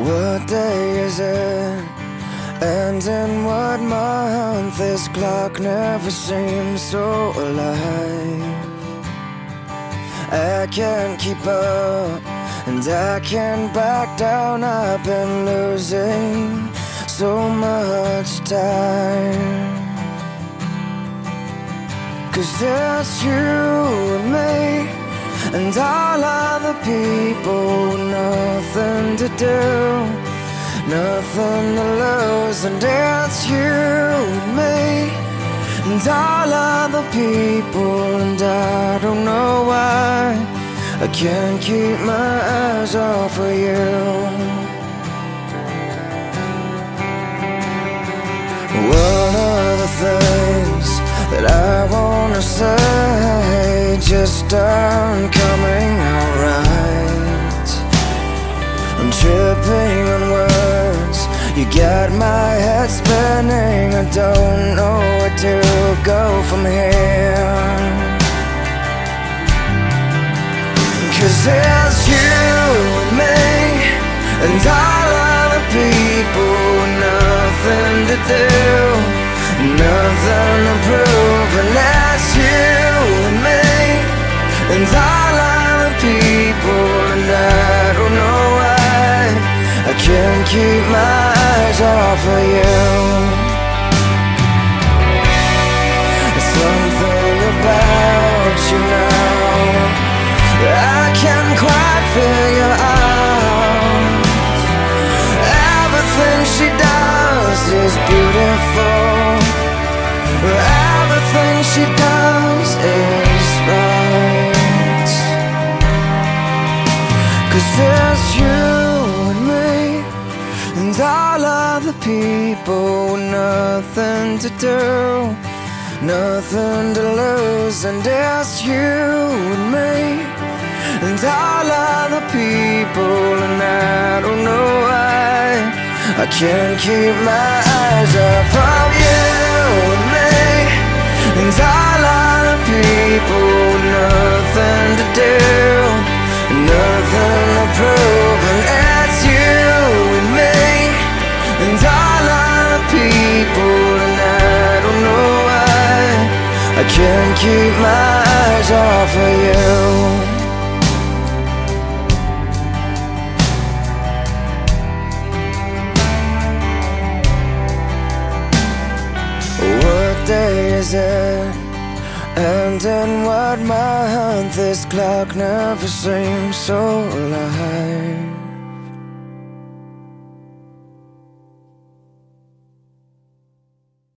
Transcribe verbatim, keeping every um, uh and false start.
What day is it? And in what month? This clock never seems so alive. I can't keep up, and I can't back down. I've been losing so much time. 'Cause it's you and me, and all other people with nothing to do, nothing to lose. And it's you and me, and all other people. And I don't know why I can't keep my eyes off of you. What are the things that I wanna say just aren't coming out right? I'm tripping on words, you got my head spinning. I don't know where to go from here. 'Cause it's you and me, and all other people with nothing to do, nothing to prove. And that's you and me, and all other people. And I don't know why I can't keep my eyes off of you. There's something about you now I can't quite figure out. Everything she does is beautiful, everything she does is right. 'Cause it's you and me, and all other people with nothing to do, nothing to lose. And it's you and me, and all other people. And I don't know why I can't keep my eyes off of you and me, and all other people with nothing to do, nothing to prove. And it's you and me, and all other people. And I don't know why I can't keep my eyes off of you. What day is it? And in what month? This clock never seems so alive.